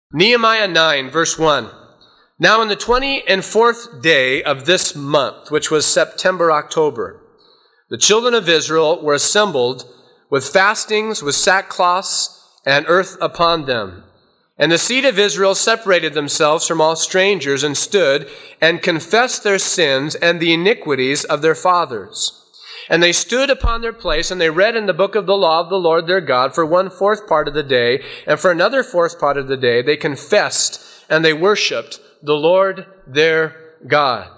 Nehemiah 9, verse 1. Now in the 24th day of this month, which was September, October, the children of Israel were assembled with fastings, with sackcloths, and earth upon them. And the seed of Israel separated themselves from all strangers and stood and confessed their sins and the iniquities of their fathers. And they stood upon their place, and they read in the book of the law of the Lord their God for 1/4 part of the day, and for another 4th part of the day they confessed and they worshiped the Lord their God.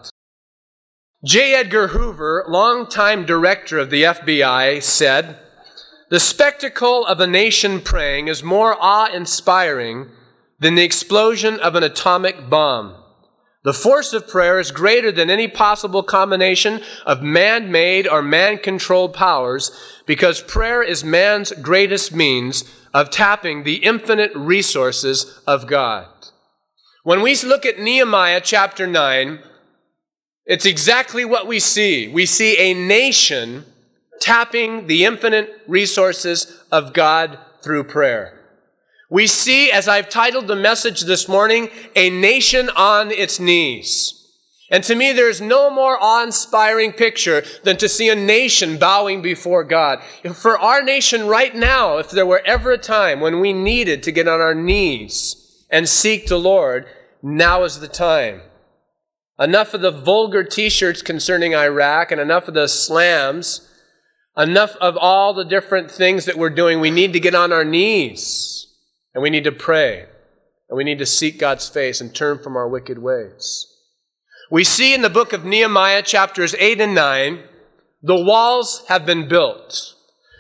J. Edgar Hoover, longtime director of the FBI, said, "The spectacle of a nation praying is more awe-inspiring than the explosion of an atomic bomb. The force of prayer is greater than any possible combination of man-made or man-controlled powers because prayer is man's greatest means of tapping the infinite resources of God." When we look at Nehemiah chapter 9, it's exactly what we see. We see a nation tapping the infinite resources of God through prayer. We see, as I've titled the message this morning, a nation on its knees. And to me, there is no more awe-inspiring picture than to see a nation bowing before God. For our nation right now, if there were ever a time when we needed to get on our knees and seek the Lord, now is the time. Enough of the vulgar t-shirts concerning Iraq and enough of the slams, enough of all the different things that we're doing. We need to get on our knees. And we need to pray, and we need to seek God's face and turn from our wicked ways. We see in the book of Nehemiah, chapters 8 and 9, the walls have been built.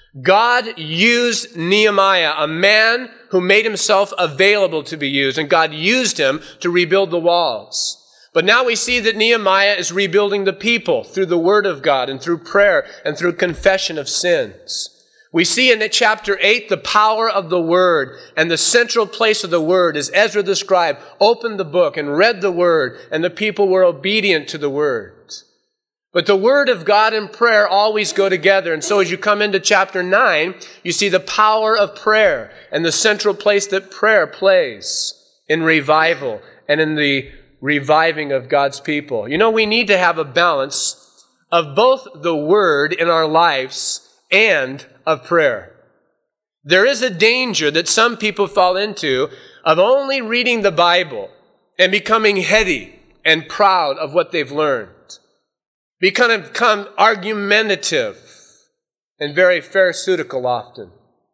God used Nehemiah, a man who made himself available to be used, and God used him to rebuild the walls. But now we see that Nehemiah is rebuilding the people through the word of God and through prayer and through confession of sins. We see in chapter 8 the power of the Word, and the central place of the Word is Ezra the scribe opened the book and read the Word, and the people were obedient to the Word. But the Word of God and prayer always go together, and so as you come into chapter 9, you see the power of prayer and the central place that prayer plays in revival and in the reviving of God's people. You know, we need to have a balance of both the Word in our lives and of prayer. There is a danger that some people fall into of only reading the Bible and becoming heady and proud of what they've learned. Become argumentative and very pharisaical often.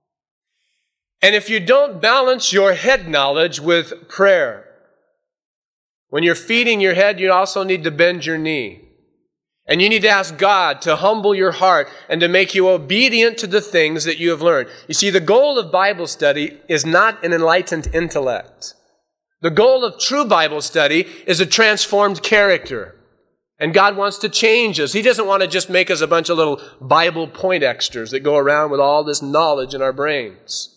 And if you don't balance your head knowledge with prayer, when you're feeding your head, you also need to bend your knee. And you need to ask God to humble your heart and to make you obedient to the things that you have learned. You see, the goal of Bible study is not an enlightened intellect. The goal of true Bible study is a transformed character. And God wants to change us. He doesn't want to just make us a bunch of little Bible Poindexters that go around with all this knowledge in our brains.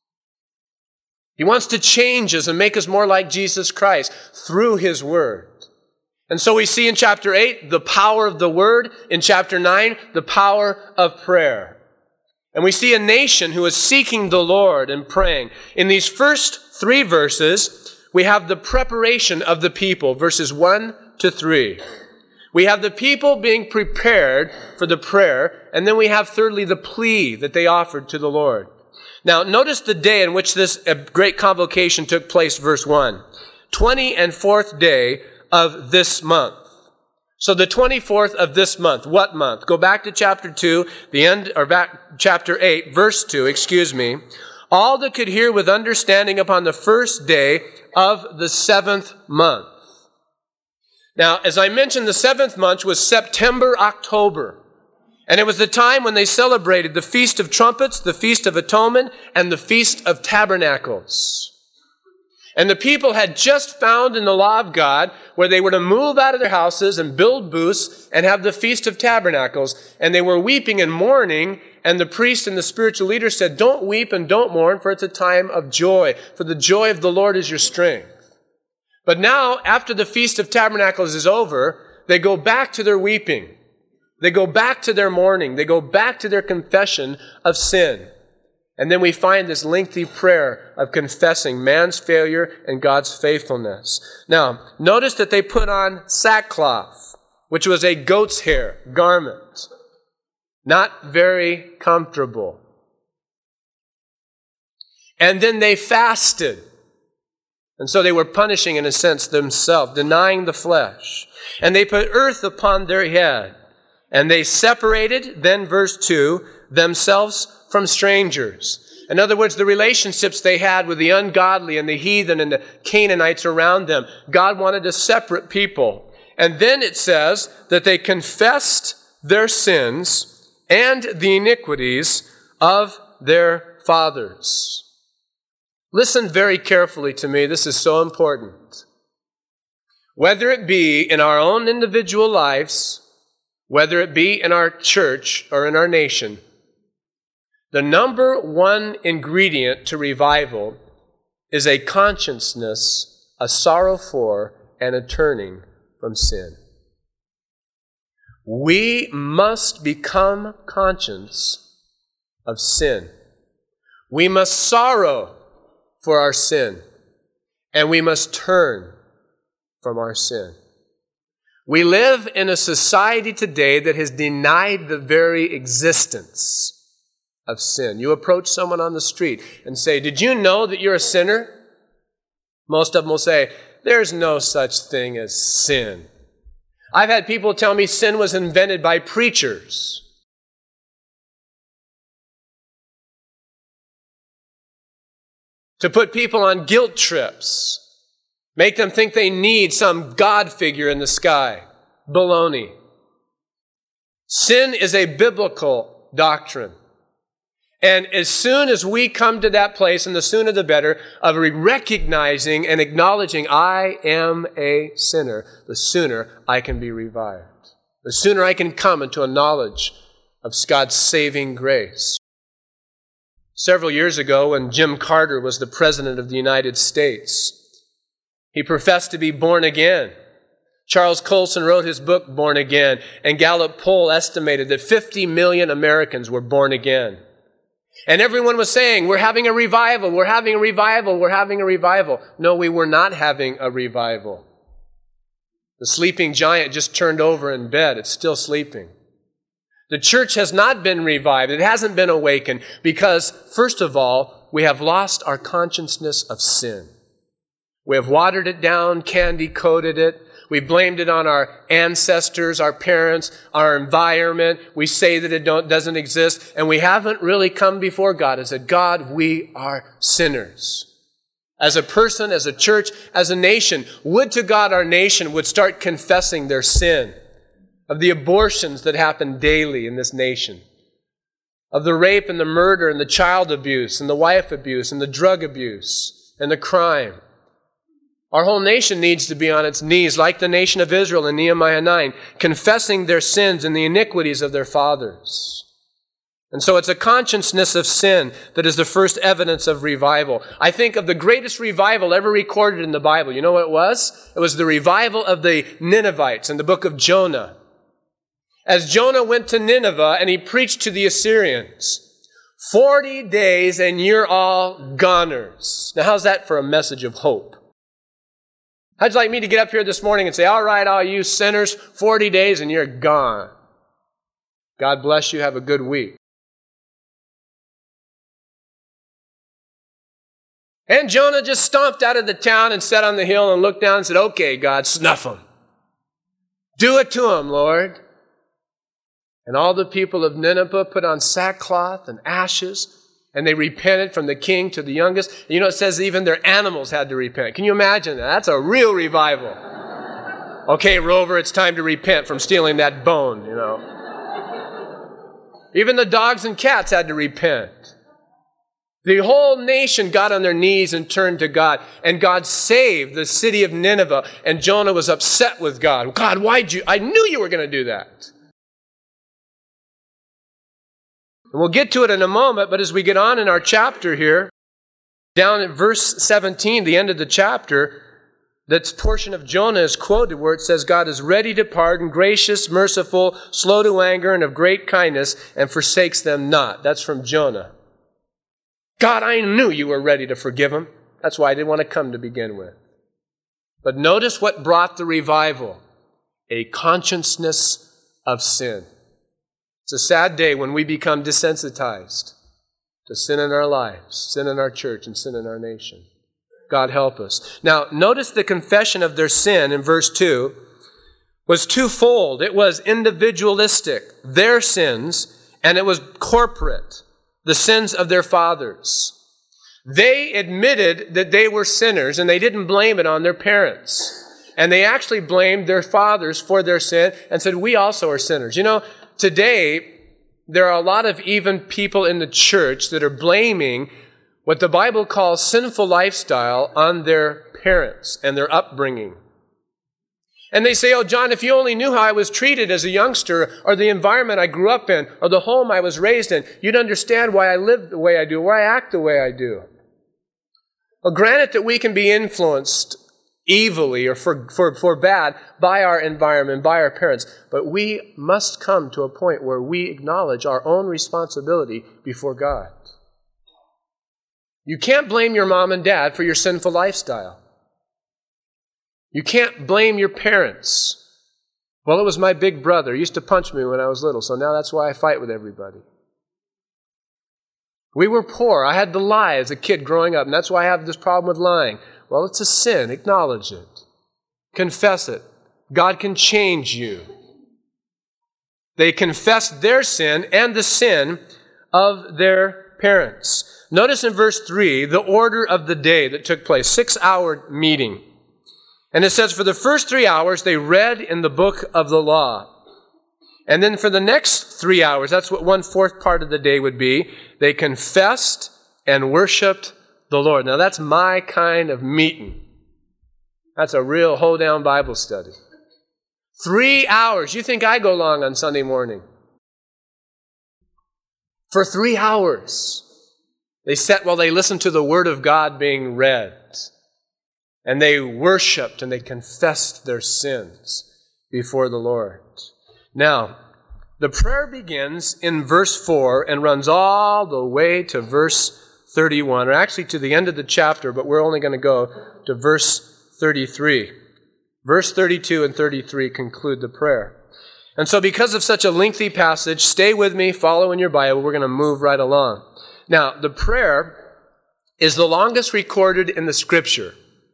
He wants to change us and make us more like Jesus Christ through His Word. And so we see in chapter 8 the power of the Word, in chapter 9 the power of prayer. And we see a nation who is seeking the Lord and praying. In these first 3 verses, we have the preparation of the people, verses 1 to 3. We have the people being prepared for the prayer, and then we have thirdly the plea that they offered to the Lord. Now, notice the day in which this great convocation took place, verse 1. 24th day of this month. So the 24th of this month. What month? Go back to chapter 2, chapter 8, verse 2, All that could hear with understanding upon the first day of the 7th month. Now, as I mentioned, the 7th month was September, October. And it was the time when they celebrated the Feast of Trumpets, the Feast of Atonement, and the Feast of Tabernacles. And the people had just found in the law of God where they were to move out of their houses and build booths and have the Feast of Tabernacles. And they were weeping and mourning. And the priest and the spiritual leader said, "Don't weep and don't mourn, for it's a time of joy. For the joy of the Lord is your strength." But now, after the Feast of Tabernacles is over, they go back to their weeping. They go back to their mourning. They go back to their confession of sin. And then we find this lengthy prayer of confessing man's failure and God's faithfulness. Now, notice that they put on sackcloth, which was a goat's hair garment. Not very comfortable. And then they fasted. And so they were punishing, in a sense, themselves, denying the flesh. And they put earth upon their head. And they separated, then verse 2, themselves from strangers. In other words, the relationships they had with the ungodly and the heathen and the Canaanites around them, God wanted to separate people. And then it says that they confessed their sins and the iniquities of their fathers. Listen very carefully to me. This is so important. Whether it be in our own individual lives, whether it be in our church or in our nation, the number one ingredient to revival is a consciousness, a sorrow for, and a turning from sin. We must become conscious of sin. We must sorrow for our sin, and we must turn from our sin. We live in a society today that has denied the very existence of sin. You approach someone on the street and say, "Did you know that you're a sinner?" Most of them will say, "There's no such thing as sin." I've had people tell me sin was invented by preachers. To put people on guilt trips. Make them think they need some God figure in the sky. Baloney. Sin is a biblical doctrine. And as soon as we come to that place, and the sooner the better, of recognizing and acknowledging I am a sinner, the sooner I can be revived. The sooner I can come into a knowledge of God's saving grace. Several years ago, when Jim Carter was the President of the United States, he professed to be born again. Charles Colson wrote his book, Born Again, and Gallup poll estimated that 50 million Americans were born again. And everyone was saying, "We're having a revival, we're having a revival, we're having a revival." No, we were not having a revival. The sleeping giant just turned over in bed. It's still sleeping. The church has not been revived. It hasn't been awakened because, first of all, we have lost our consciousness of sin. We have watered it down, candy-coated it. We blamed it on our ancestors, our parents, our environment. We say that it doesn't exist, and we haven't really come before God and said, "God, we are sinners." As a person, as a church, as a nation, would to God our nation would start confessing their sin, of the abortions that happen daily in this nation, of the rape and the murder and the child abuse and the wife abuse and the drug abuse and the crime. Our whole nation needs to be on its knees, like the nation of Israel in Nehemiah 9, confessing their sins and the iniquities of their fathers. And so it's a consciousness of sin that is the first evidence of revival. I think of the greatest revival ever recorded in the Bible. You know what it was? It was the revival of the Ninevites in the book of Jonah. As Jonah went to Nineveh and he preached to the Assyrians, 40 days and you're all goners. Now how's that for a message of hope? How'd you like me to get up here this morning and say, "All right, all you sinners, 40 days and you're gone. God bless you, have a good week." And Jonah just stomped out of the town and sat on the hill and looked down and said, "Okay, God, snuff them. Do it to them, Lord." And all the people of Nineveh put on sackcloth and ashes, and they repented from the king to the youngest. You know, it says even their animals had to repent. Can you imagine that? That's a real revival. Okay, Rover, it's time to repent from stealing that bone, you know. Even the dogs and cats had to repent. The whole nation got on their knees and turned to God, and God saved the city of Nineveh, and Jonah was upset with God. "God, I knew you were going to do that." And we'll get to it in a moment, but as we get on in our chapter here, down at verse 17, the end of the chapter, that portion of Jonah is quoted where it says, "God is ready to pardon, gracious, merciful, slow to anger, and of great kindness, and forsakes them not." That's from Jonah. God, I knew you were ready to forgive them. That's why I didn't want to come to begin with. But notice what brought the revival: a consciousness of sin. It's a sad day when we become desensitized to sin in our lives, sin in our church, and sin in our nation. God help us. Now, notice the confession of their sin in verse 2 was twofold. It was individualistic, their sins, and it was corporate, the sins of their fathers. They admitted that they were sinners, and they didn't blame it on their parents. And they actually blamed their fathers for their sin and said, we also are sinners. You know, today, there are a lot of even people in the church that are blaming what the Bible calls sinful lifestyle on their parents and their upbringing. And they say, oh, John, if you only knew how I was treated as a youngster, or the environment I grew up in, or the home I was raised in, you'd understand why I live the way I do, why I act the way I do. Well, granted that we can be influenced evilly or for bad by our environment, by our parents, but we must come to a point where we acknowledge our own responsibility before God. You can't blame your mom and dad for your sinful lifestyle. You can't blame your parents. Well, it was my big brother. He used to punch me when I was little, so now that's why I fight with everybody. We were poor. I had to lie as a kid growing up, and that's why I have this problem with lying. Well, it's a sin. Acknowledge it. Confess it. God can change you. They confessed their sin and the sin of their parents. Notice in verse 3, the order of the day that took place, 6-hour meeting. And it says, for the first 3 hours, they read in the book of the law. And then for the next 3 hours, that's what 1/4 part of the day would be, they confessed and worshiped the Lord. Now that's my kind of meeting. That's a real hold-down Bible study. 3 hours. You think I go long on Sunday morning? For 3 hours. They sat while they listened to the Word of God being read. And they worshiped and they confessed their sins before the Lord. Now, the prayer begins in verse 4 and runs all the way to verse 31, or actually to the end of the chapter, but we're only going to go to verse 33. Verse 32 and 33 conclude the prayer. And so because of such a lengthy passage, stay with me, follow in your Bible, we're going to move right along. Now, the prayer is the longest recorded in the Scripture.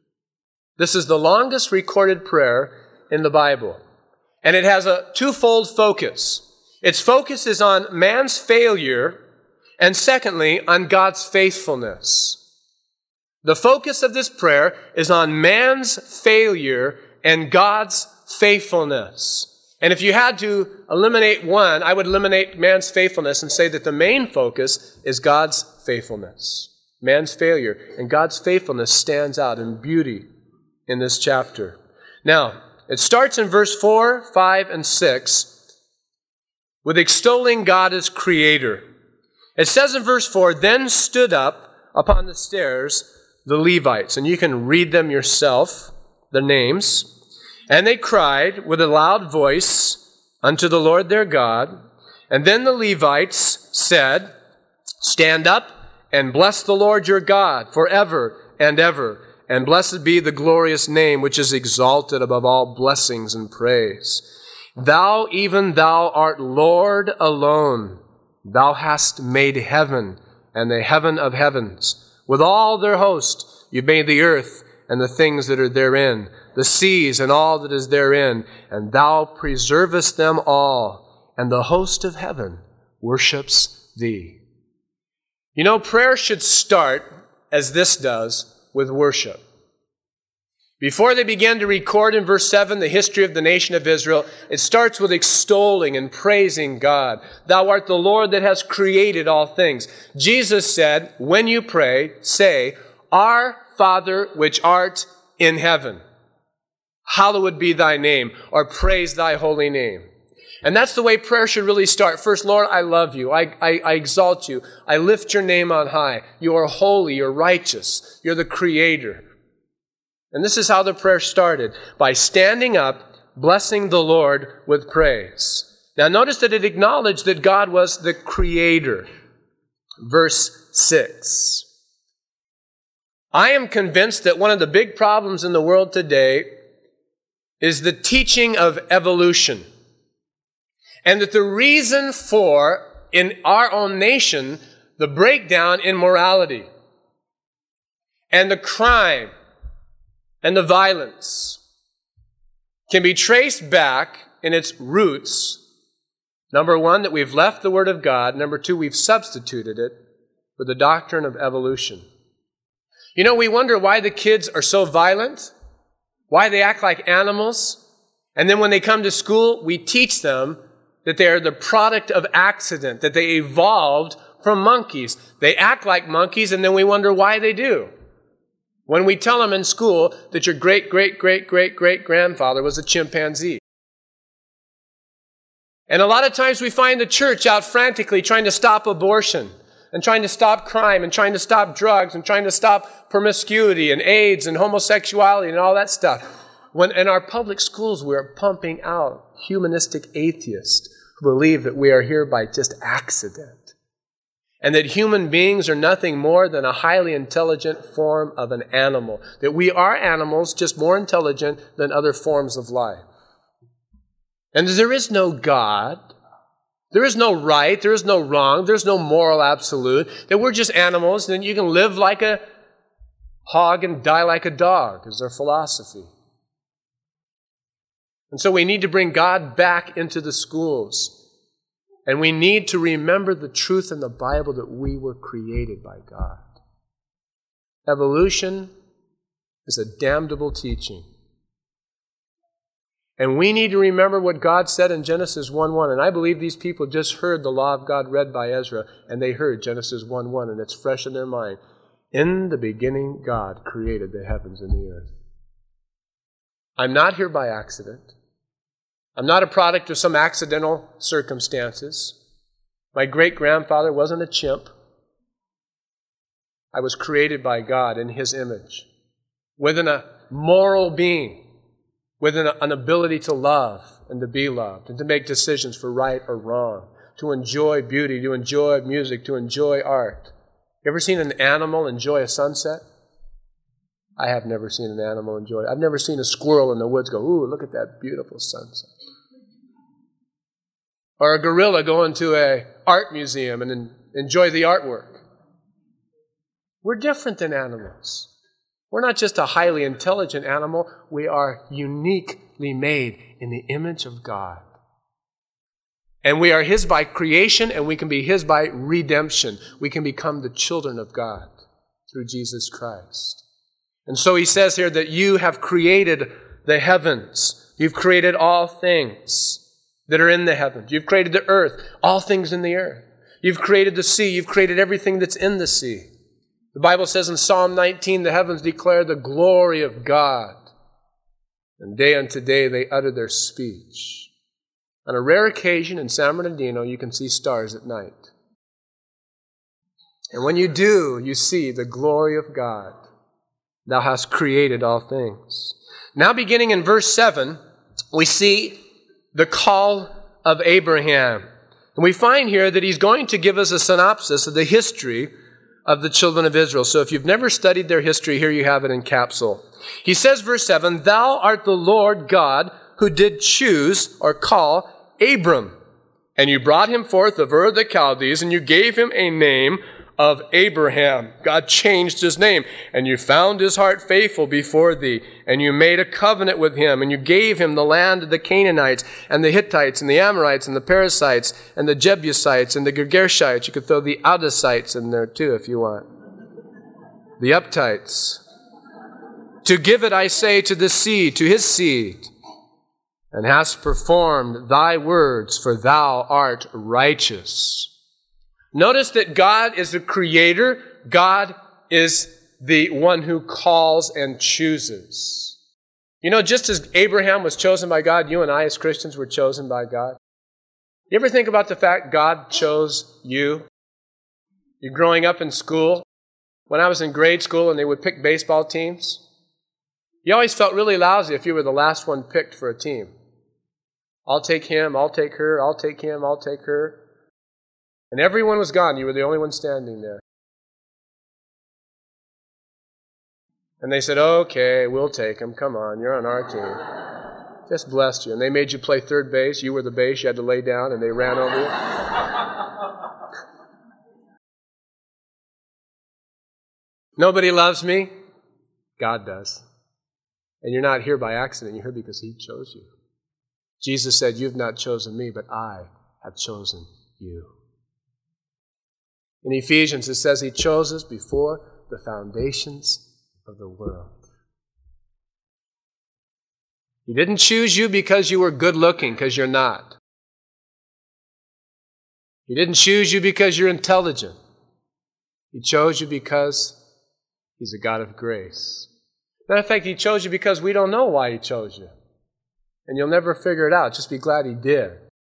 This is the longest recorded prayer in the Bible. And it has a twofold focus. Its focus is on man's failure, and secondly, on God's faithfulness. The focus of this prayer is on man's failure and God's faithfulness. And if you had to eliminate one, I would eliminate man's faithfulness and say that the main focus is God's faithfulness. Man's failure and God's faithfulness stands out in beauty in this chapter. Now, it starts in verse 4, 5, and 6 with extolling God as creator. It says in verse 4, then stood up upon the stairs the Levites, and you can read them yourself, the names. And they cried with a loud voice unto the Lord their God. And then the Levites said, stand up and bless the Lord your God forever and ever. And blessed be the glorious name which is exalted above all blessings and praise. Thou, even thou art Lord alone. Thou hast made heaven and the heaven of heavens. With all their host, you made the earth and the things that are therein, the seas and all that is therein, and thou preservest them all, and the host of heaven worships thee. You know, prayer should start, as this does, with worship. Before they begin to record in verse 7 the history of the nation of Israel, it starts with extolling and praising God. Thou art the Lord that has created all things. Jesus said, when you pray, say, Our Father which art in heaven, hallowed be thy name, or praise thy holy name. And that's the way prayer should really start. First, Lord, I love you. I exalt you. I lift your name on high. You are holy. You're righteous. You're the creator. And this is how the prayer started, by standing up, blessing the Lord with praise. Now notice that it acknowledged that God was the creator. Verse 6. I am convinced that one of the big problems in the world today is the teaching of evolution. And that the reason for, in our own nation, the breakdown in morality and the crime and the violence can be traced back in its roots. Number one, that we've left the Word of God. Number two, we've substituted it with the doctrine of evolution. You know, we wonder why the kids are so violent, why they act like animals, and then when they come to school, we teach them that they are the product of accident, that they evolved from monkeys. They act like monkeys, and then we wonder why they do. When we tell them in school that your great-great-great-great-great-grandfather was a chimpanzee. And a lot of times we find the church out frantically trying to stop abortion, and trying to stop crime, and trying to stop drugs, and trying to stop promiscuity, and AIDS, and homosexuality, and all that stuff. When in our public schools we're pumping out humanistic atheists who believe that we are here by just accident, and that human beings are nothing more than a highly intelligent form of an animal, that we are animals, just more intelligent than other forms of life. And there is no God, there is no right, there is no wrong, there's no moral absolute, that we're just animals, and you can live like a hog and die like a dog, is their philosophy. And so we need to bring God back into the schools. And we need to remember the truth in the Bible that we were created by God. Evolution is a damnable teaching. And we need to remember what God said in Genesis 1:1. And I believe these people just heard the law of God read by Ezra, and they heard Genesis 1:1, and it's fresh in their mind. In the beginning, God created the heavens and the earth. I'm not here by accident. I'm not a product of some accidental circumstances. My great-grandfather wasn't a chimp. I was created by God in His image, within a moral being, with an ability to love and to be loved, and to make decisions for right or wrong, to enjoy beauty, to enjoy music, to enjoy art. You ever seen an animal enjoy a sunset? I have never seen an animal enjoy it. I've never seen a squirrel in the woods go, ooh, look at that beautiful sunset. Or a gorilla go into an art museum and enjoy the artwork. We're different than animals. We're not just a highly intelligent animal. We are uniquely made in the image of God. And we are His by creation, and we can be His by redemption. We can become the children of God through Jesus Christ. And so He says here that you have created the heavens. You've created all things that are in the heavens. You've created the earth, all things in the earth. You've created the sea. You've created everything that's in the sea. The Bible says in Psalm 19, the heavens declare the glory of God. And day unto day they utter their speech. On a rare occasion in San Bernardino, you can see stars at night. And when you do, you see the glory of God. Thou hast created all things. Now beginning in verse 7, we see the call of Abraham. And we find here that he's going to give us a synopsis of the history of the children of Israel. So if you've never studied their history, here you have it in capsule. He says, verse 7, Thou art the Lord God who did choose or call Abram. And you brought him forth of Ur of the Chaldees, and you gave him a name of Abraham. God changed his name. And you found his heart faithful before thee. And you made a covenant with him. And you gave him the land of the Canaanites, and the Hittites, and the Amorites, and the Perizzites, and the Jebusites, and the Girgashites. You could throw the Oudacites in there too if you want. The Uptites. To give it, I say, to the seed, to his seed. And hast performed thy words, for thou art righteous. Notice that God is the creator. God is the one who calls and chooses. You know, just as Abraham was chosen by God, you and I as Christians were chosen by God. You ever think about the fact God chose you? You're growing up in school. When I was in grade school and they would pick baseball teams, you always felt really lousy if you were the last one picked for a team. I'll take him, I'll take her, I'll take him, I'll take her. And everyone was gone. You were the only one standing there. And they said, okay, we'll take him. Come on, you're on our team. Just blessed you. And they made you play third base. You were the base. You had to lay down, and they ran over you. Nobody loves me. God does. And you're not here by accident. You're here because He chose you. Jesus said, you've not chosen me, but I have chosen you. In Ephesians, it says He chose us before the foundations of the world. He didn't choose you because you were good looking, because you're not. He didn't choose you because you're intelligent. He chose you because He's a God of grace. Matter of fact, He chose you because we don't know why He chose you. And you'll never figure it out. Just be glad He did.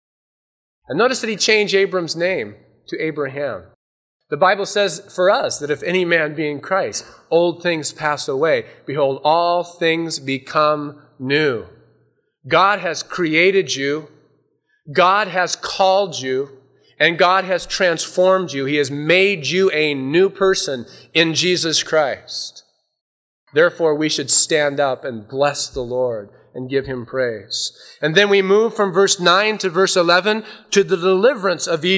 And notice that He changed Abram's name to Abraham. The Bible says for us that if any man be in Christ, old things pass away. Behold, all things become new. God has created you. God has called you. And God has transformed you. He has made you a new person in Jesus Christ. Therefore, we should stand up and bless the Lord and give Him praise. And then we move from verse 9 to verse 11 to the deliverance of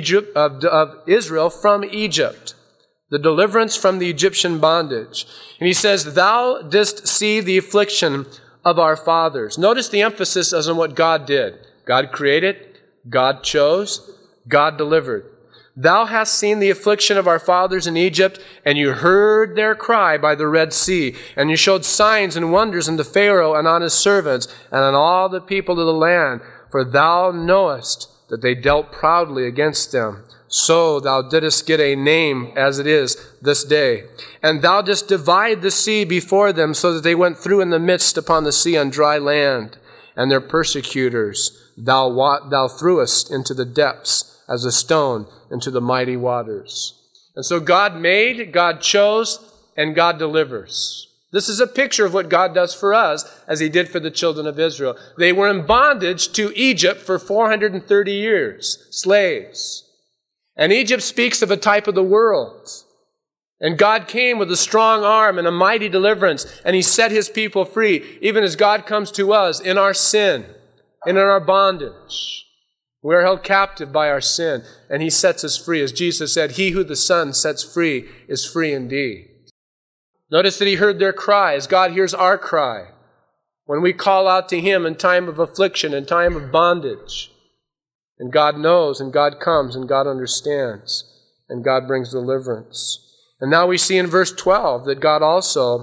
Israel from Egypt. The deliverance from the Egyptian bondage. And He says, thou didst see the affliction of our fathers. Notice the emphasis is on what God did. God created, God chose, God delivered. Thou hast seen the affliction of our fathers in Egypt, and you heard their cry by the Red Sea, and you showed signs and wonders unto Pharaoh and on his servants, and on all the people of the land. For thou knowest that they dealt proudly against them. So thou didst get a name as it is this day. And thou didst divide the sea before them, so that they went through in the midst upon the sea on dry land. And their persecutors thou threwest into the depths, as a stone into the mighty waters. And so God made, God chose, and God delivers. This is a picture of what God does for us as He did for the children of Israel. They were in bondage to Egypt for 430 years, slaves. And Egypt speaks of a type of the world. And God came with a strong arm and a mighty deliverance, and He set His people free, even as God comes to us in our sin and in our bondage. We are held captive by our sin, and He sets us free. As Jesus said, he who the Son sets free is free indeed. Notice that He heard their cries. God hears our cry when we call out to Him in time of affliction, in time of bondage. And God knows, and God comes, and God understands, and God brings deliverance. And now we see in verse 12 that God also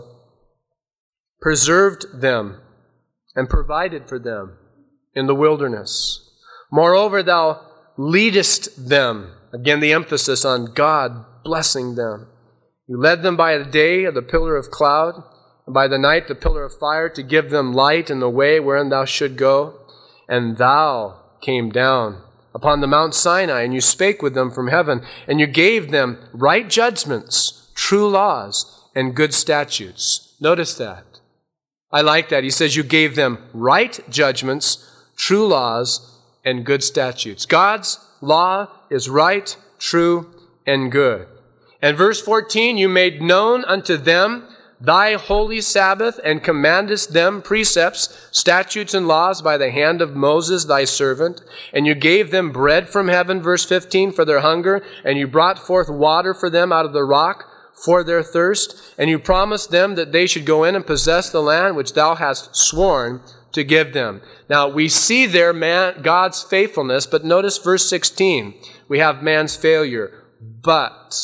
preserved them and provided for them in the wilderness. Moreover, thou leadest them. Again, the emphasis on God blessing them. You led them by the day of the pillar of cloud, and by the night the pillar of fire, to give them light in the way wherein thou should go. And thou came down upon the Mount Sinai, and you spake with them from heaven, and you gave them right judgments, true laws, and good statutes. Notice that. I like that. He says you gave them right judgments, true laws, and good statutes. God's law is right, true, and good. And verse 14, you made known unto them thy holy Sabbath, and commandest them precepts, statutes, and laws by the hand of Moses thy servant. And you gave them bread from heaven, verse 15, for their hunger, and you brought forth water for them out of the rock for their thirst. And you promised them that they should go in and possess the land which thou hast sworn to give them. Now, we see there God's faithfulness, but notice verse 16. We have man's failure. But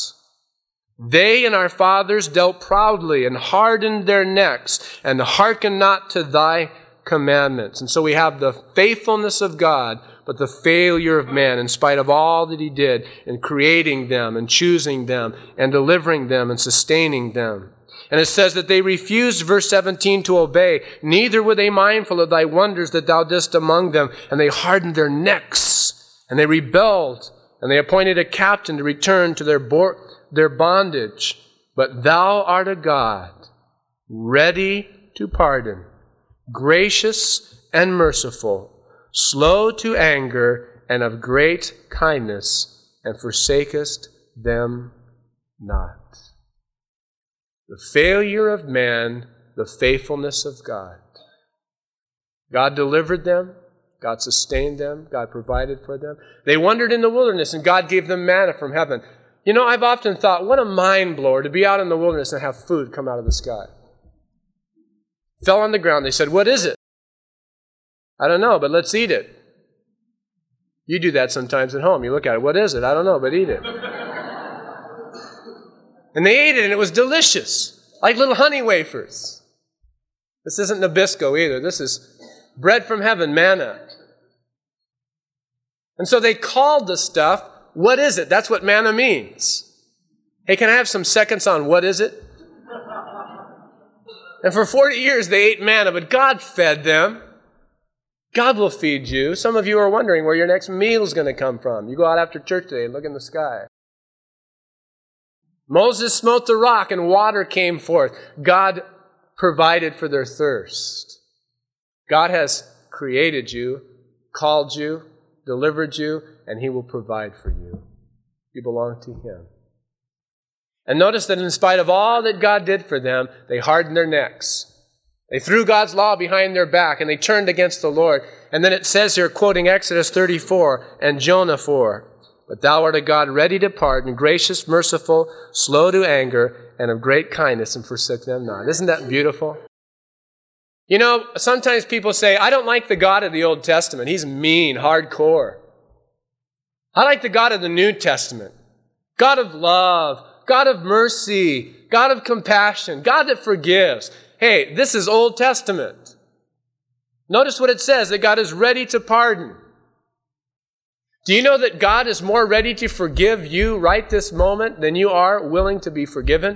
they and our fathers dealt proudly and hardened their necks and hearkened not to thy commandments. And so we have the faithfulness of God, but the failure of man in spite of all that He did in creating them and choosing them and delivering them and sustaining them. And it says that they refused, verse 17, to obey. Neither were they mindful of thy wonders that thou didst among them. And they hardened their necks, and they rebelled, and they appointed a captain to return to their bondage. But thou art a God, ready to pardon, gracious and merciful, slow to anger, and of great kindness, and forsakest them not. The failure of man the faithfulness of God. God delivered them. God sustained them. God provided for them. They wandered in the wilderness, and God gave them manna from heaven. You know, I've often thought, what a mind blower to be out in the wilderness and have food come out of the sky. Fell on the ground. They said, what is it? I don't know, but let's eat it. You do that sometimes at home. You look at it. What is it? I don't know, but eat it. And they ate it, and it was delicious, like little honey wafers. This isn't Nabisco either. This is bread from heaven, manna. And so they called the stuff, what is it? That's what manna means. Hey, can I have some seconds on what is it? And for 40 years they ate manna, but God fed them. God will feed you. Some of you are wondering where your next meal is going to come from. You go out after church today and look in the sky. Moses smote the rock and water came forth. God provided for their thirst. God has created you, called you, delivered you, and He will provide for you. You belong to Him. And notice that in spite of all that God did for them, they hardened their necks. They threw God's law behind their back and they turned against the Lord. And then it says here, quoting Exodus 34 and Jonah 4, but thou art a God ready to pardon, gracious, merciful, slow to anger, and of great kindness, and forsook them not. Isn't that beautiful? You know, sometimes people say, I don't like the God of the Old Testament. He's mean, hardcore. I like the God of the New Testament. God of love, God of mercy, God of compassion, God that forgives. Hey, this is Old Testament. Notice what it says, that God is ready to pardon. Do you know that God is more ready to forgive you right this moment than you are willing to be forgiven?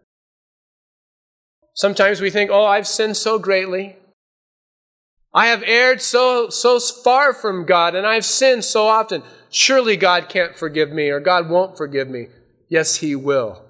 Sometimes we think, oh, I've sinned so greatly. I have erred so far from God, and I've sinned so often. Surely God can't forgive me, or God won't forgive me. Yes, He will.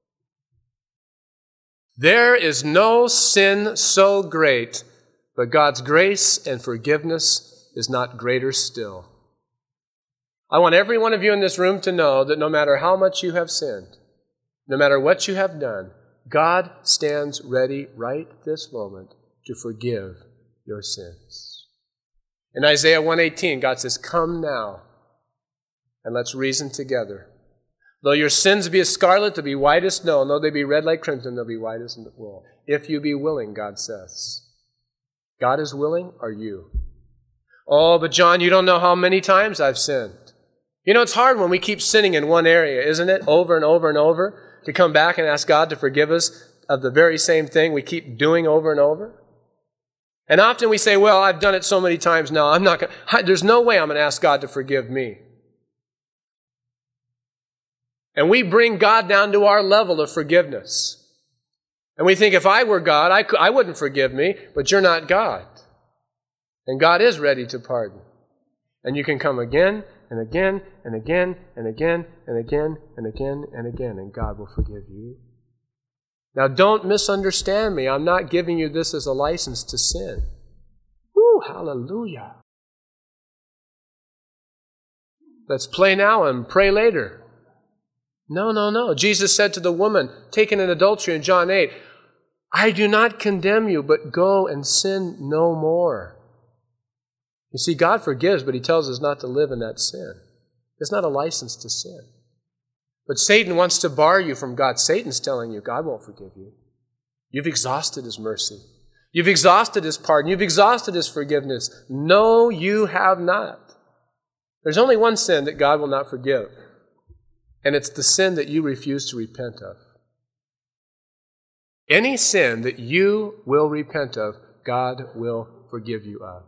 There is no sin so great, but God's grace and forgiveness is not greater still. I want every one of you in this room to know that no matter how much you have sinned, no matter what you have done, God stands ready right this moment to forgive your sins. In Isaiah 1:18, God says, come now, and let's reason together. Though your sins be as scarlet, they'll be white as snow, and though they be red like crimson, they'll be white as wool. If you be willing, God says. God is willing, are you? Oh, but John, you don't know how many times I've sinned. You know, it's hard when we keep sinning in one area, isn't it? Over and over and over, to come back and ask God to forgive us of the very same thing we keep doing over and over. And often we say, well, I've done it so many times now, there's no way I'm going to ask God to forgive me. And we bring God down to our level of forgiveness. And we think, if I were God, I wouldn't forgive me, but you're not God. And God is ready to pardon. And you can come again and again and again and again and again and again and again, and God will forgive you. Now, don't misunderstand me. I'm not giving you this as a license to sin. Woo, hallelujah. Let's play now and pray later. No. Jesus said to the woman taken in adultery in John 8, I do not condemn you, but go and sin no more. You see, God forgives, but He tells us not to live in that sin. It's not a license to sin. But Satan wants to bar you from God. Satan's telling you, God won't forgive you. You've exhausted His mercy. You've exhausted His pardon. You've exhausted His forgiveness. No, you have not. There's only one sin that God will not forgive. And it's the sin that you refuse to repent of. Any sin that you will repent of, God will forgive you of.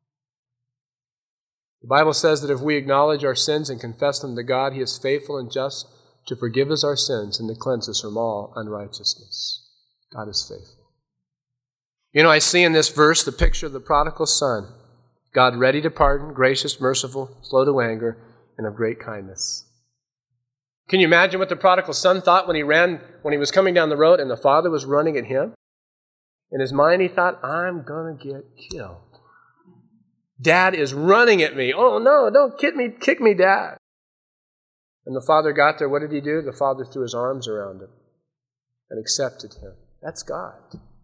The Bible says that if we acknowledge our sins and confess them to God, He is faithful and just to forgive us our sins and to cleanse us from all unrighteousness. God is faithful. You know, I see in this verse the picture of the prodigal son. God ready to pardon, gracious, merciful, slow to anger, and of great kindness. Can you imagine what the prodigal son thought when he was coming down the road and the father was running at him? In his mind, he thought, I'm going to get killed. Dad is running at me. Oh, no, don't kick me, Dad. And the father got there. What did he do? The father threw his arms around him and accepted him. That's God.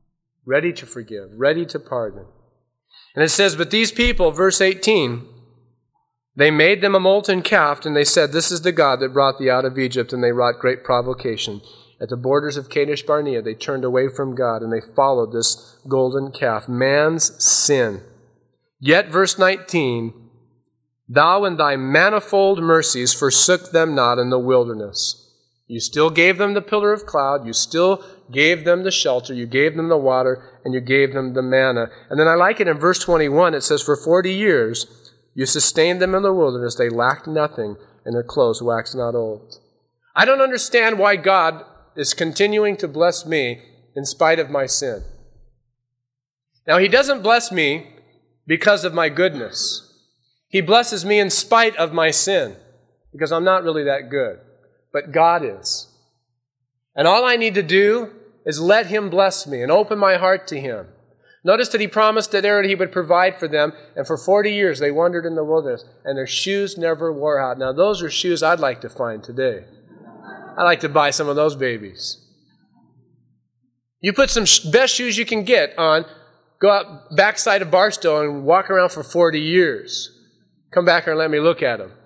ready to forgive, ready to pardon. And it says, but these people, verse 18, they made them a molten calf, and they said, this is the God that brought thee out of Egypt, and they wrought great provocation. At the borders of Kadesh Barnea, they turned away from God, and they followed this golden calf, man's sin. Yet, verse 19, thou in thy manifold mercies forsook them not in the wilderness. You still gave them the pillar of cloud, you still gave them the shelter, you gave them the water, and you gave them the manna. And then I like it in verse 21, it says, for 40 years you sustained them in the wilderness, they lacked nothing, and their clothes waxed not old. I don't understand why God is continuing to bless me in spite of my sin. Now, He doesn't bless me because of my goodness. He blesses me in spite of my sin, because I'm not really that good. But God is. And all I need to do is let Him bless me and open my heart to Him. Notice that He promised that He would provide for them, and for 40 years they wandered in the wilderness, and their shoes never wore out. Now, those are shoes I'd like to find today. I'd like to buy some of those babies. You put some best shoes you can get on, go out backside of Barstow and walk around for 40 years. Come back here and let me look at them.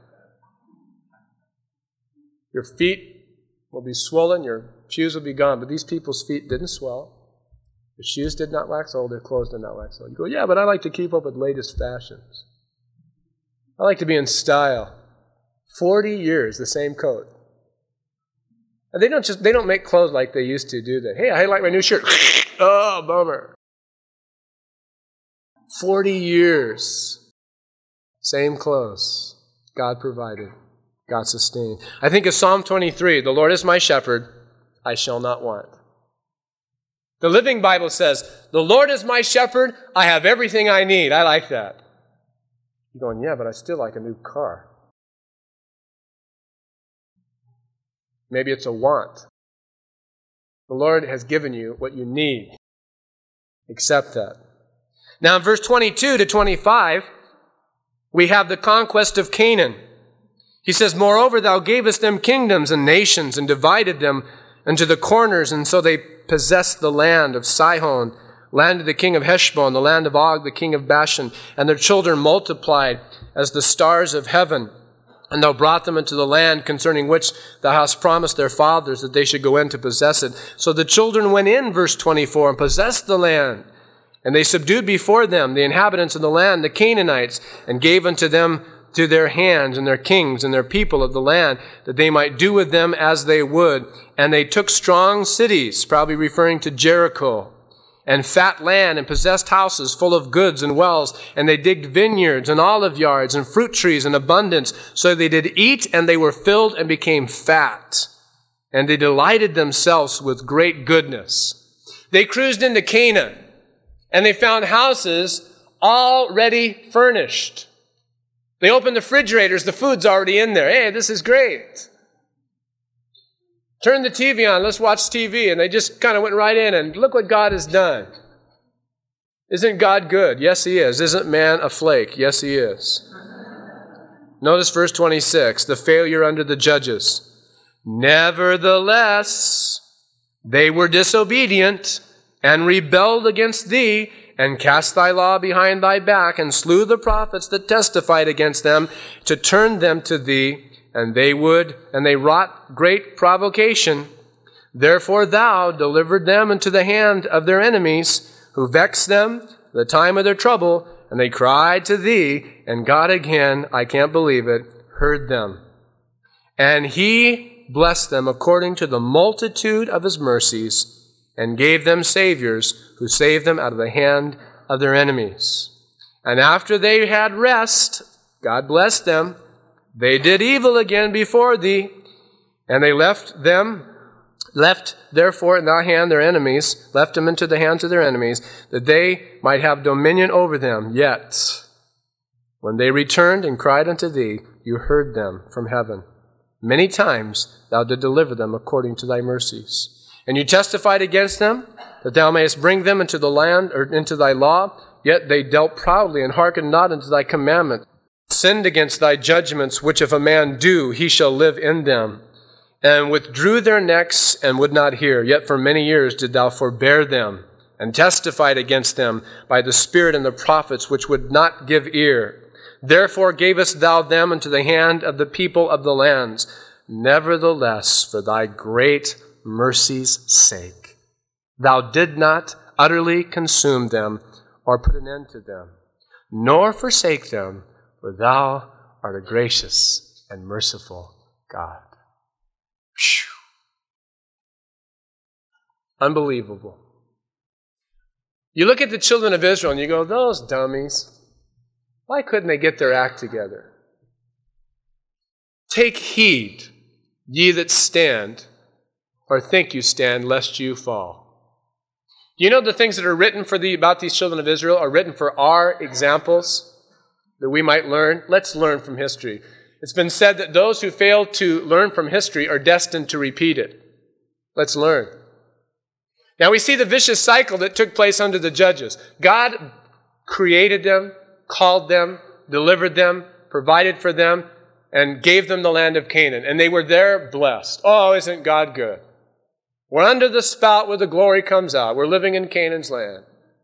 Your feet will be swollen, your shoes will be gone, but these people's feet didn't swell. Their shoes did not wax old, their clothes did not wax old. You go, yeah, but I like to keep up with latest fashions. I like to be in style. 40 years, the same coat. And they don't make clothes like they used to, do they? Hey, I like my new shirt. Oh, bummer. 40 years. Same clothes. God provided. God sustained. I think of Psalm 23, the Lord is my shepherd, I shall not want. The Living Bible says, the Lord is my shepherd, I have everything I need. I like that. You're going, yeah, but I still like a new car. Maybe it's a want. The Lord has given you what you need. Accept that. Now in verse 22 to 25, we have the conquest of Canaan. He says, moreover, thou gavest them kingdoms and nations and divided them into the corners, and so they possessed the land of Sihon, land of the king of Heshbon, the land of Og, the king of Bashan, and their children multiplied as the stars of heaven. And thou brought them into the land concerning which thou hast promised their fathers that they should go in to possess it. So the children went in, verse 24, and possessed the land. And they subdued before them the inhabitants of the land, the Canaanites, and gave unto them to their hands and their kings and their people of the land, that they might do with them as they would. And they took strong cities, probably referring to Jericho, and fat land, and possessed houses full of goods and wells, and they digged vineyards and olive yards and fruit trees in abundance. So they did eat, and they were filled and became fat. And they delighted themselves with great goodness. They cruised into Canaan, and they found houses already furnished. They opened the refrigerators, the food's already in there. Hey, this is great. Turn the TV on, let's watch TV. And they just kind of went right in, and look what God has done. Isn't God good? Yes, He is. Isn't man a flake? Yes, he is. Notice verse 26, the failure under the judges. Nevertheless, they were disobedient and rebelled against thee, and cast thy law behind thy back, and slew the prophets that testified against them, to turn them to thee, and they wrought great provocation. Therefore thou delivered them into the hand of their enemies, who vexed them the time of their trouble, and they cried to thee, and God again, I can't believe it, heard them. And He blessed them according to the multitude of His mercies, and gave them saviors who saved them out of the hand of their enemies. And after they had rest, God blessed them, they did evil again before thee, and they left therefore in thy hand their enemies, left them into the hands of their enemies, that they might have dominion over them. Yet, when they returned and cried unto thee, you heard them from heaven. Many times thou did deliver them according to thy mercies. And you testified against them, that thou mayest bring them into the land, or into thy law. Yet they dealt proudly, and hearkened not unto thy commandment. Sinned against thy judgments, which if a man do, he shall live in them. And withdrew their necks, and would not hear. Yet for many years did thou forbear them. and testified against them by the Spirit and the prophets, which would not give ear. Therefore gavest thou them into the hand of the people of the lands. Nevertheless, for thy great mercy's sake, thou did not utterly consume them or put an end to them, nor forsake them, for thou art a gracious and merciful God. Whew. Unbelievable. You look at the children of Israel and you go, those dummies. Why couldn't they get their act together? Take heed, ye that stand, or think you stand, lest you fall. You know the things that are written about these children of Israel are written for our examples that we might learn? Let's learn from history. It's been said that those who fail to learn from history are destined to repeat it. Let's learn. Now we see the vicious cycle that took place under the judges. God created them, called them, delivered them, provided for them, and gave them the land of Canaan. And they were there blessed. Oh, isn't God good? We're under the spout where the glory comes out. We're living in Canaan's land.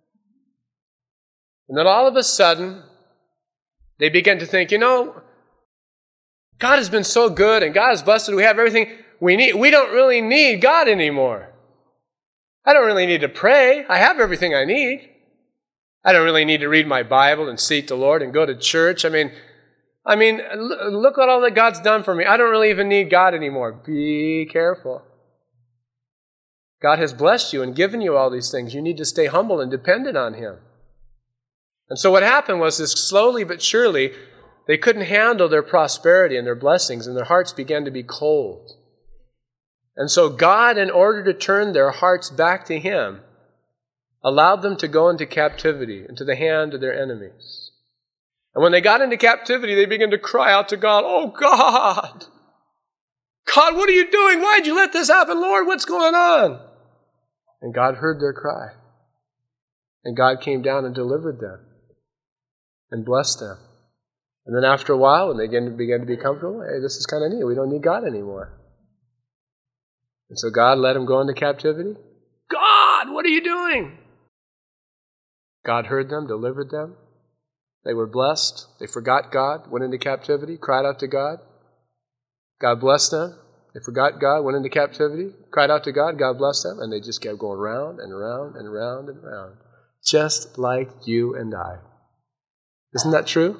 And then all of a sudden, they begin to think, God has been so good and God has blessed us. We have everything we need. We don't really need God anymore. I don't really need to pray. I have everything I need. I don't really need to read my Bible and seek the Lord and go to church. I mean, look at all that God's done for me. I don't really even need God anymore. Be careful. God has blessed you and given you all these things. You need to stay humble and dependent on Him. And so what happened was this slowly but surely, they couldn't handle their prosperity and their blessings, and their hearts began to be cold. And so God, in order to turn their hearts back to Him, allowed them to go into captivity, into the hand of their enemies. And when they got into captivity, they began to cry out to God, "Oh God! God, what are you doing? Why did you let this happen? Lord, what's going on?" And God heard their cry. And God came down and delivered them and blessed them. And then after a while, when they began to be comfortable, hey, this is kind of neat. We don't need God anymore. And so God let them go into captivity. God, what are you doing? God heard them, delivered them. They were blessed. They forgot God, went into captivity, cried out to God. God blessed them. They forgot God, went into captivity, cried out to God. God blessed them. And they just kept going round and round and round and round. Just like you and I. Isn't that true?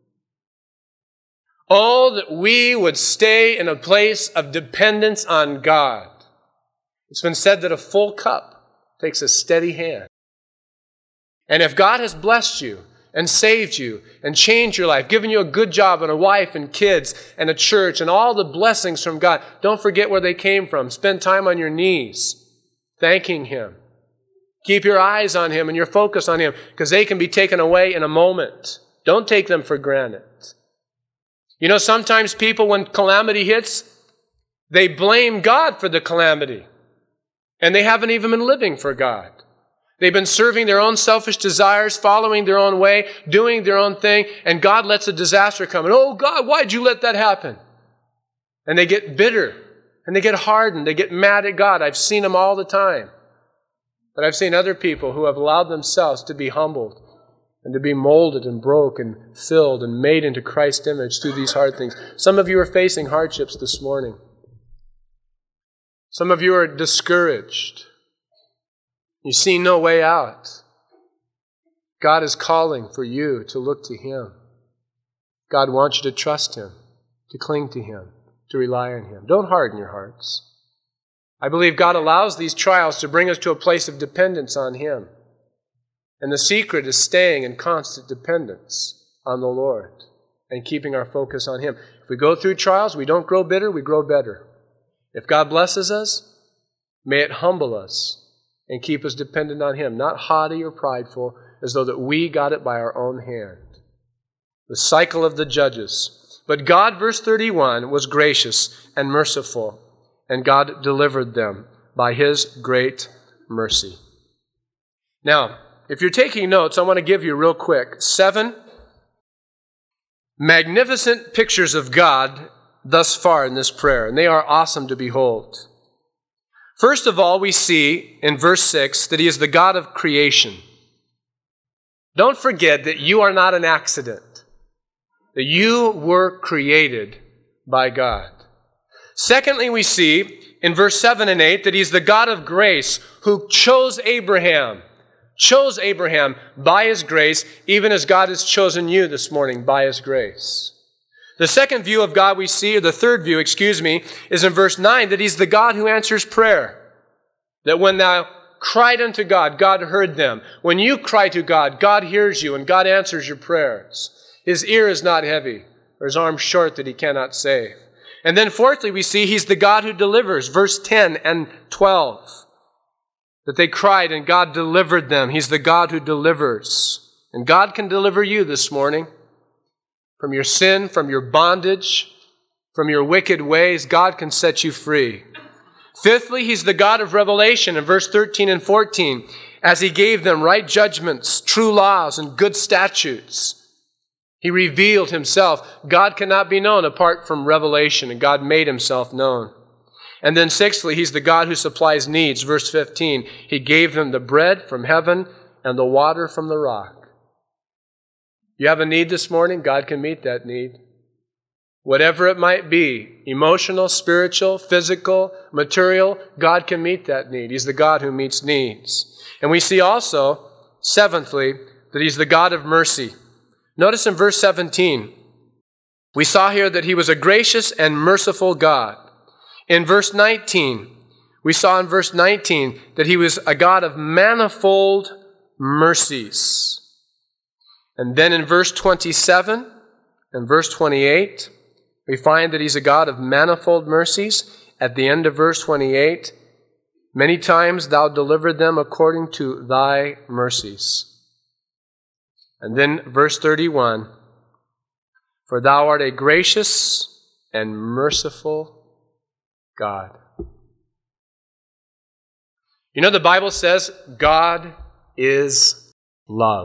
Oh, that we would stay in a place of dependence on God. It's been said that a full cup takes a steady hand. And if God has blessed you and saved you and changed your life, given you a good job and a wife and kids and a church and all the blessings from God, don't forget where they came from. Spend time on your knees, thanking Him. Keep your eyes on Him and your focus on Him, because they can be taken away in a moment. Don't take them for granted. Sometimes people, when calamity hits, they blame God for the calamity. And they haven't even been living for God. They've been serving their own selfish desires, following their own way, doing their own thing, and God lets a disaster come. And, oh God, why'd you let that happen? And they get bitter, and they get hardened, they get mad at God. I've seen them all the time. But I've seen other people who have allowed themselves to be humbled and to be molded and broke and filled and made into Christ's image through these hard things. Some of you are facing hardships this morning. Some of you are discouraged. You see no way out. God is calling for you to look to Him. God wants you to trust Him, to cling to Him, to rely on Him. Don't harden your hearts. I believe God allows these trials to bring us to a place of dependence on Him. And the secret is staying in constant dependence on the Lord and keeping our focus on Him. If we go through trials, we don't grow bitter, we grow better. If God blesses us, may it humble us and keep us dependent on Him, not haughty or prideful, as though that we got it by our own hand. The cycle of the judges. But God, verse 31, was gracious and merciful, and God delivered them by His great mercy. Now, if you're taking notes, I want to give you real quick 7 magnificent pictures of God thus far in this prayer, and they are awesome to behold. First of all, we see in verse 6 that he is the God of creation. Don't forget that you are not an accident, that you were created by God. Secondly, we see in verse 7 and 8 that he's the God of grace who chose Abraham by his grace, even as God has chosen you this morning by his grace. The second view of God we see, or the third view, is in verse 9, that he's the God who answers prayer. That when thou cried unto God, God heard them. When you cry to God, God hears you and God answers your prayers. His ear is not heavy, or his arm short that he cannot save. And then fourthly, we see he's the God who delivers. Verse 10 and 12. That they cried and God delivered them. He's the God who delivers. And God can deliver you this morning from your sin, from your bondage, from your wicked ways. God can set you free. Fifthly, he's the God of revelation in verse 13 and 14, as he gave them right judgments, true laws, and good statutes. He revealed himself. God cannot be known apart from revelation, and God made himself known. And then sixthly, he's the God who supplies needs. Verse 15, he gave them the bread from heaven and the water from the rock. You have a need this morning? God can meet that need. Whatever it might be, emotional, spiritual, physical, material, God can meet that need. He's the God who meets needs. And we see also, seventhly, that he's the God of mercy. Notice in verse 17, we saw here that he was a gracious and merciful God. In verse 19, we saw in verse 19 that he was a God of manifold mercies. And then in verse 27 and verse 28, we find that he's a God of manifold mercies. At the end of verse 28, many times thou delivered them according to thy mercies. And then verse 31, for thou art a gracious and merciful God. You know, the Bible says God is love.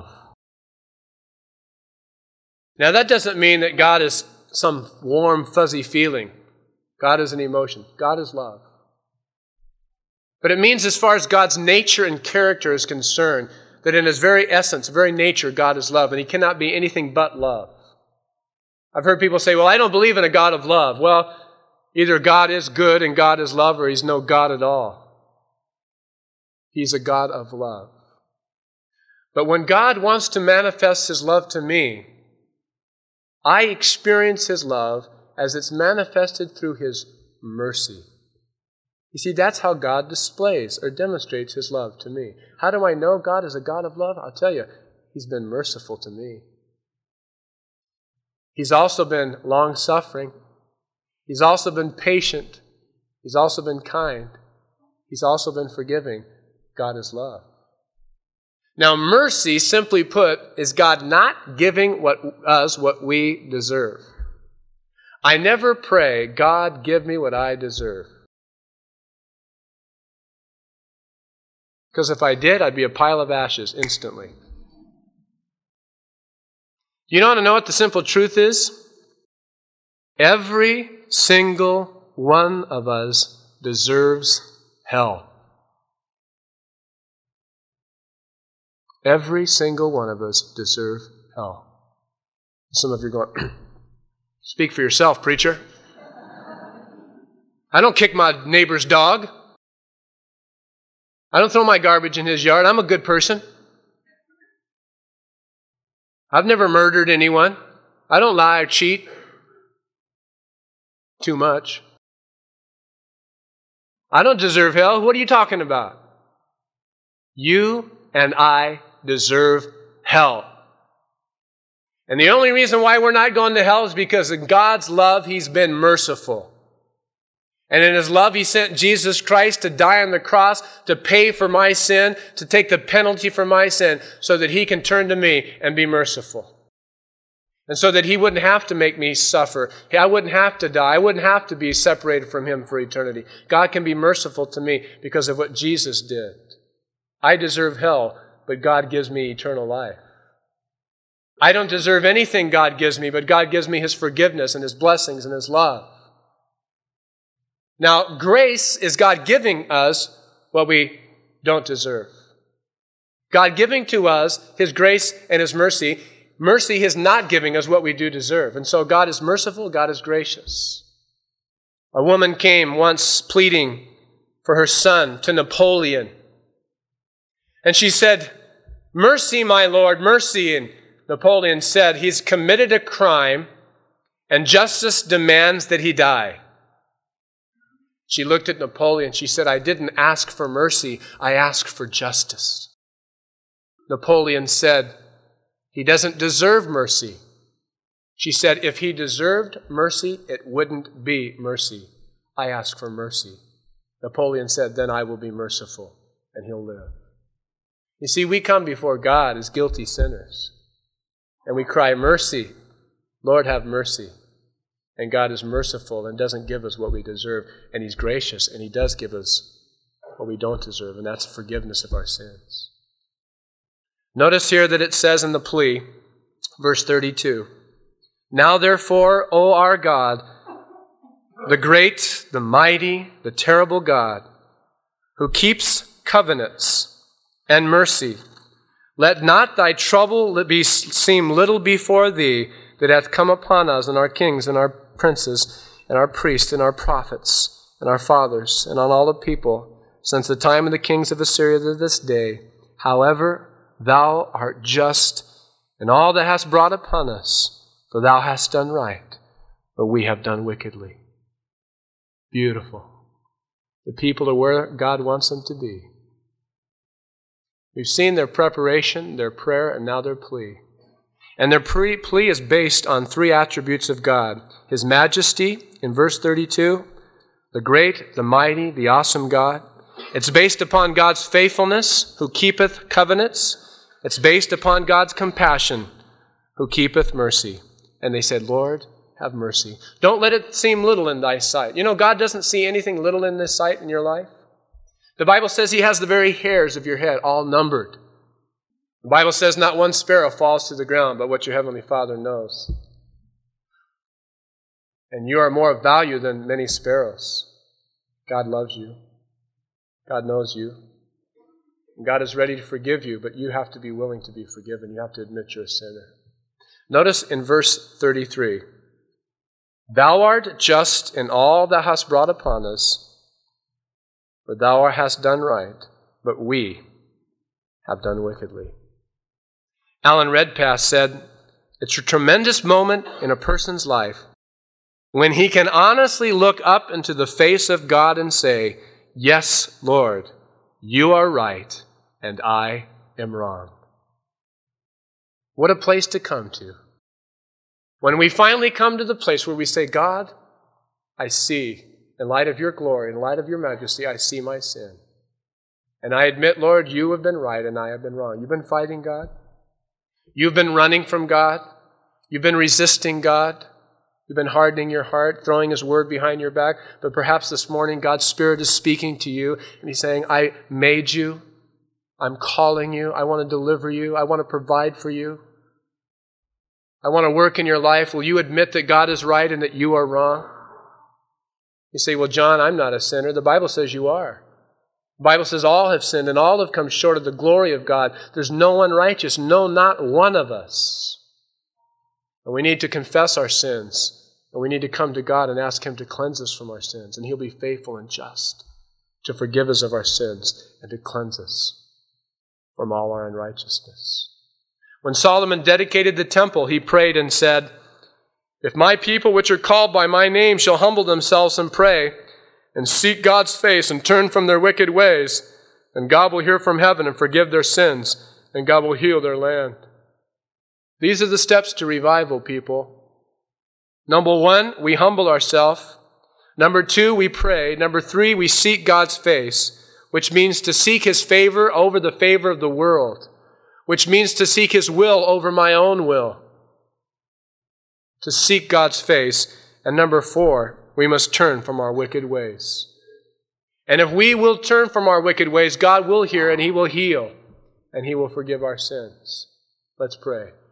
Now, that doesn't mean that God is some warm, fuzzy feeling. God is an emotion. God is love. But it means, as far as God's nature and character is concerned, that in his very essence, very nature, God is love, and he cannot be anything but love. I've heard people say, well, I don't believe in a God of love. Well, either God is good and God is love, or he's no God at all. He's a God of love. But when God wants to manifest his love to me, I experience his love as it's manifested through his mercy. You see, that's how God displays or demonstrates his love to me. How do I know God is a God of love? I'll tell you, he's been merciful to me. He's also been long-suffering. He's also been patient. He's also been kind. He's also been forgiving. God is love. Now, mercy, simply put, is God not giving us what we deserve. I never pray, God, give me what I deserve. Because if I did, I'd be a pile of ashes instantly. You want to know what the simple truth is? Every single one of us deserves hell. Every single one of us deserve hell. Some of you are going, speak for yourself, preacher. I don't kick my neighbor's dog. I don't throw my garbage in his yard. I'm a good person. I've never murdered anyone. I don't lie or cheat too much. I don't deserve hell. What are you talking about? You and I deserve hell. And the only reason why we're not going to hell is because in God's love, he's been merciful. And in his love, he sent Jesus Christ to die on the cross, to pay for my sin, to take the penalty for my sin, so that he can turn to me and be merciful. And so that he wouldn't have to make me suffer. I wouldn't have to die. I wouldn't have to be separated from him for eternity. God can be merciful to me because of what Jesus did. I deserve hell, but God gives me eternal life. I don't deserve anything God gives me, but God gives me his forgiveness and his blessings and his love. Now, grace is God giving us what we don't deserve. God giving to us His grace and His mercy. Mercy is not giving us what we do deserve. And so God is merciful, God is gracious. A woman came once pleading for her son to Napoleon. And she said, "Mercy, my Lord, mercy." And Napoleon said, "He's committed a crime and justice demands that he die." She looked at Napoleon. She said, "I didn't ask for mercy. I asked for justice." Napoleon said, "He doesn't deserve mercy." She said, "If he deserved mercy, it wouldn't be mercy. I ask for mercy." Napoleon said, "Then I will be merciful, and he'll live." You see, we come before God as guilty sinners, and we cry, "Mercy, Lord, have mercy." And God is merciful and doesn't give us what we deserve, and He's gracious, and He does give us what we don't deserve, and that's forgiveness of our sins. Notice here that it says in the plea, verse 32, "Now therefore, O our God, the great, the mighty, the terrible God, who keeps covenants and mercy, let not thy trouble seem little before thee that hath come upon us and our kings and our princes and our priests and our prophets and our fathers and on all the people since the time of the kings of Assyria to this day. However, thou art just in all that hast brought upon us, for thou hast done right, but we have done wickedly." Beautiful. The people are where God wants them to be. We've seen their preparation, their prayer, and now their plea. And their plea is based on three attributes of God. His majesty, in verse 32, the great, the mighty, the awesome God. It's based upon God's faithfulness, who keepeth covenants. It's based upon God's compassion, who keepeth mercy. And they said, "Lord, have mercy. Don't let it seem little in thy sight." You know, God doesn't see anything little in His sight in your life. The Bible says He has the very hairs of your head all numbered. The Bible says not one sparrow falls to the ground, but what your Heavenly Father knows. And you are more of value than many sparrows. God loves you. God knows you. And God is ready to forgive you, but you have to be willing to be forgiven. You have to admit you're a sinner. Notice in verse 33, "Thou art just in all thou hast brought upon us, for thou hast done right, but we have done wickedly." Alan Redpath said, "It's a tremendous moment in a person's life when he can honestly look up into the face of God and say, 'Yes, Lord, you are right, and I am wrong.'" What a place to come to. When we finally come to the place where we say, "God, I see, in light of your glory, in light of your majesty, I see my sin. And I admit, Lord, you have been right and I have been wrong." You've been fighting God. You've been running from God. You've been resisting God. You've been hardening your heart, throwing His word behind your back. But perhaps this morning God's Spirit is speaking to you and He's saying, "I made you. I'm calling you. I want to deliver you. I want to provide for you. I want to work in your life. Will you admit that God is right and that you are wrong?" You say, "Well, John, I'm not a sinner." The Bible says you are. The Bible says all have sinned and all have come short of the glory of God. There's no one righteous, no, not one of us. And we need to confess our sins, and we need to come to God and ask Him to cleanse us from our sins, and He'll be faithful and just to forgive us of our sins and to cleanse us from all our unrighteousness. When Solomon dedicated the temple, he prayed and said, "If my people which are called by my name shall humble themselves and pray, and seek God's face and turn from their wicked ways, then God will hear from heaven and forgive their sins, and God will heal their land." These are the steps to revival, people. Number 1, we humble ourselves. Number 2, we pray. Number 3, we seek God's face, which means to seek His favor over the favor of the world, which means to seek His will over my own will. To seek God's face. And number 4, we must turn from our wicked ways. And if we will turn from our wicked ways, God will hear and He will heal and He will forgive our sins. Let's pray.